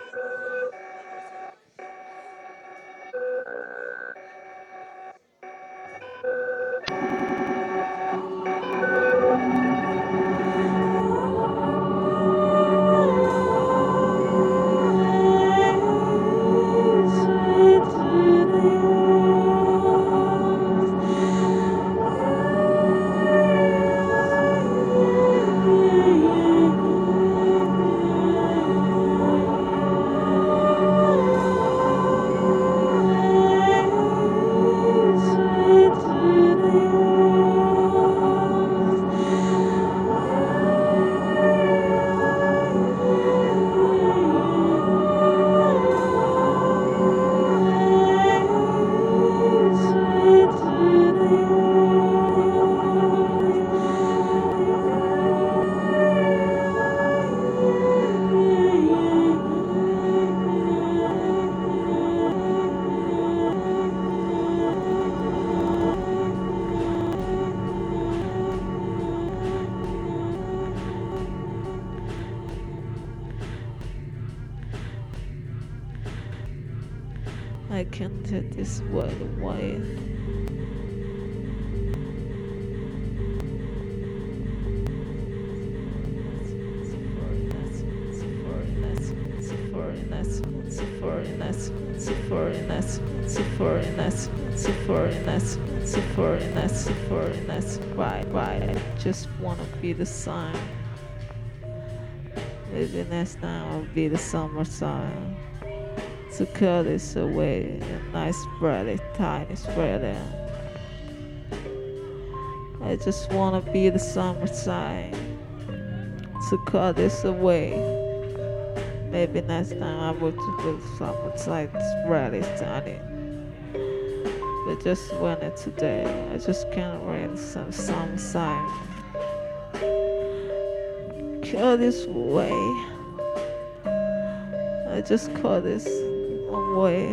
I can't let this world away. Why? I just wanna be the sun. Maybe next time I'll be the summertime. To cut this away, a nice spread, tiny spread. I just wanna be the summertime. To cut this away. Maybe next time I will do the summertime spread is tiny. But just want it today. I just can't wait some summertime. Cut this away. I just cut this away.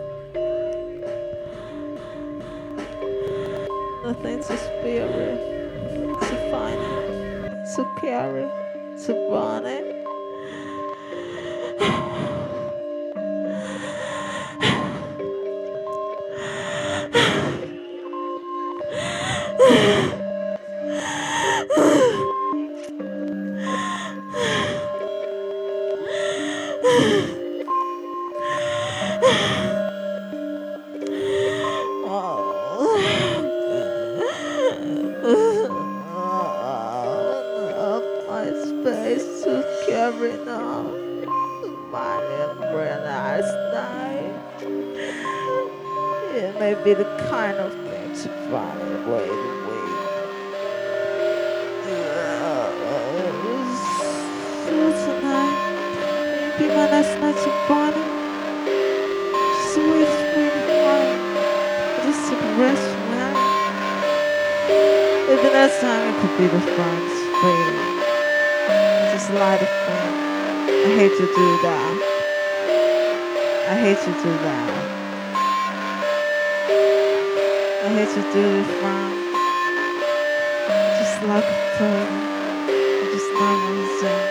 Nothing to spirit, to find it, to carry, to burn it. My space to carry now. My embrace night. It may be the kind of thing to find a way to wait. So tonight, maybe my last night to party. Just wait for the morning. Just to rest man. Maybe next time it could be the friends fading. Just light a flame. I hate to do that. I hate to do that. I hate to do it from just like a flame. I just never resent.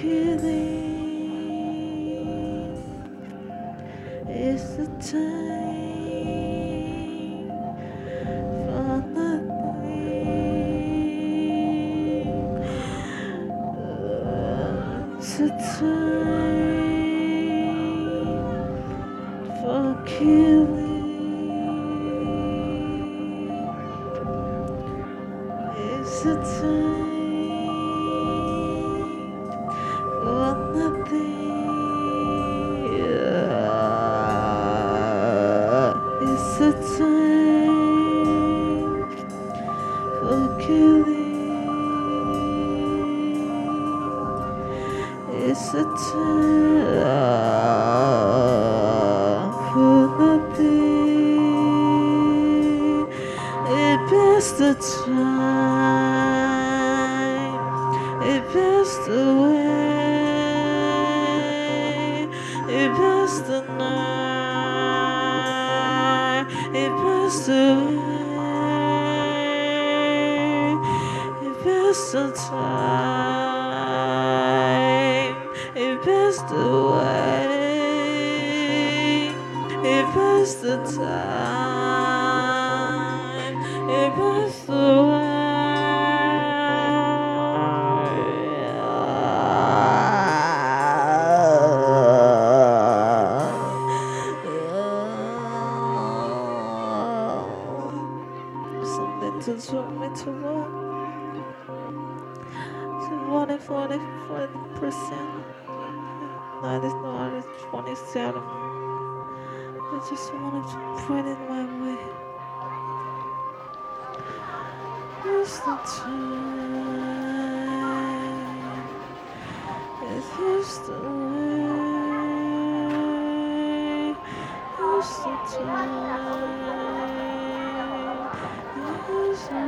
killing. It's the time for nothing. It's the time for killing. It's the time for nothing. It's the time for killing. It's the time for nothing. It passed the time. It passed away. It passed the night. It passed away. It passed the time. It passed away. It passed the time. It passed away. Something to show me to run. So 40%. Now it's not, it's 27. I just wanted to put it my way. It's the time. It's just the way. It's the time. It's the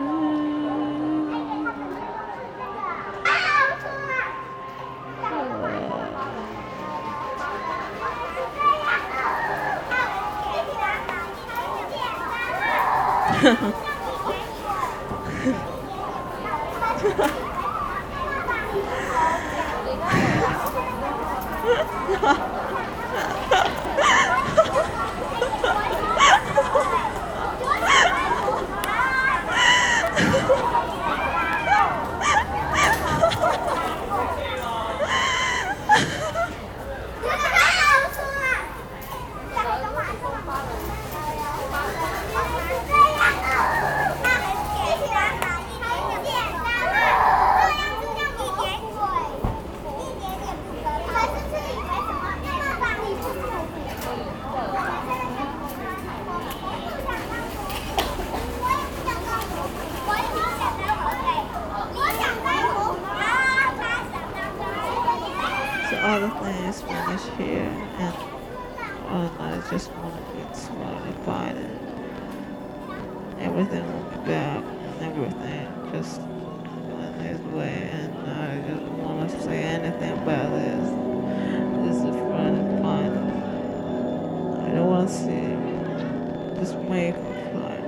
So all the things finished here, and all I just want to be satisfied, and everything will be back, and everything just going this way, and I just want to say anything about this. This is friend and fine. I don't want to see this make fight.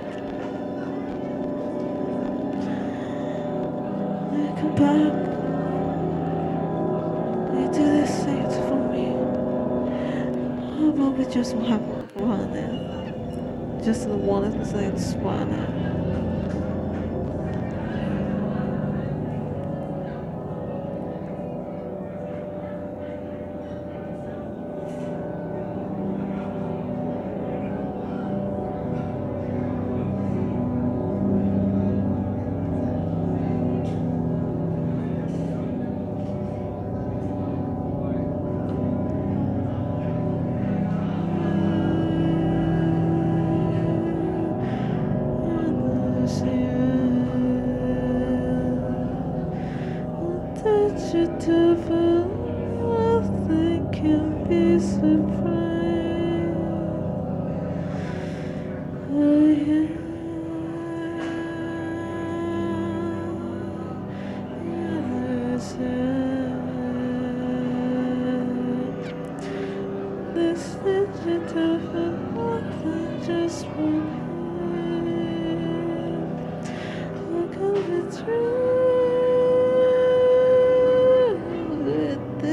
Come back. Do this things for me. How about we just have one then? Just the one thing's one. Nothing can be surprised. Oh yeah. This digital nothing just one. Look at the truth with